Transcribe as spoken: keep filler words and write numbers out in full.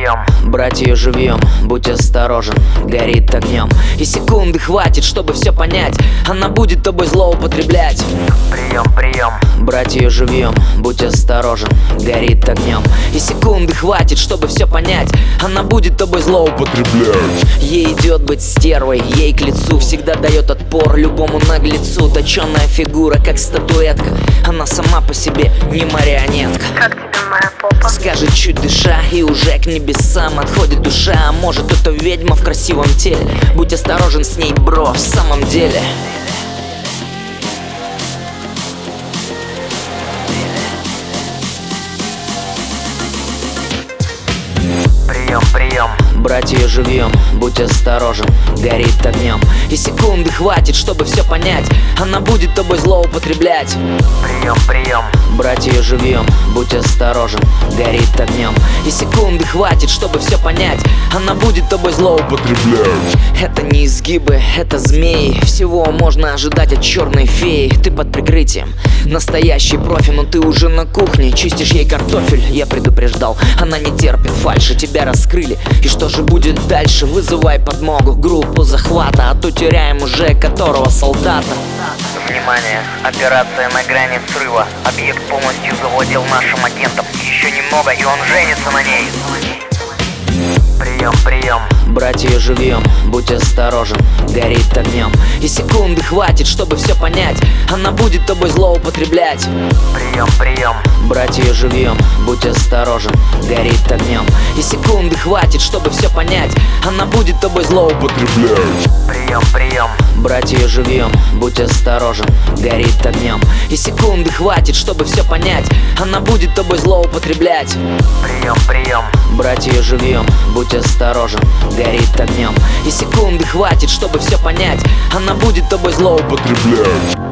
прием, брать ее живьем, будь осторожен, горит огнем. И секунды хватит, чтобы все понять, она будет тобой злоупотреблять. прием, прием, Брать ее живьем, будь осторожен, горит огнем. И секунды хватит, чтобы все понять, она будет тобой злоупотреблять. Ей идет быть стервой, ей к лицу всегда дает отпор любому наглецу. Точеная фигура, как статуэтка, она сама по себе не марионетка. Как тебе моя попа? Скажет чуть дыша, и уже к небесам отходит душа. А может, это ведьма в красивом теле? Будь осторожен с ней, бро, в самом деле. прием, прием, Брать ее живьем, будь осторожен, горит огнем. И секунды хватит, чтобы все понять, она будет тобой злоупотреблять. прием, прием, Брать ее живьем, будь осторожен, горит огнем. И секунды хватит, чтобы все понять, она будет тобой злоупотреблять. Это не изгибы, это змеи, всего можно ожидать от черной феи. Ты под прикрытием, настоящий профи, но ты уже на кухне, чистишь ей картофель. Я предупреждал, она не терпит фальши, тебя раскрыли. И что же будет дальше? Вызывай подмогу, группу захвата, а то теряем уже которого солдата. внимание, операция на грани срыва. Объект полностью завладел нашим агентом. Еще немного, и он женится на ней. Прием, прием, Брать ее живьем, будь осторожен, горит огнем. И секунды хватит, чтобы все понять, она будет тобой злоупотреблять. прием, прием, Брать ее живьем, будь осторожен, горит огнем. И секунды хватит, чтобы все понять, она будет тобой злоупотреблять. прием, прием, Брать ее живьем, будь осторожен, горит огнем. И секунды хватит, чтобы все понять, она будет тобой злоупотреблять. прием, прием, Брать ее живьем, будь осторожен, горит огнем. И секунды хватит, чтобы все понять, она будет тобой злоупотреблять.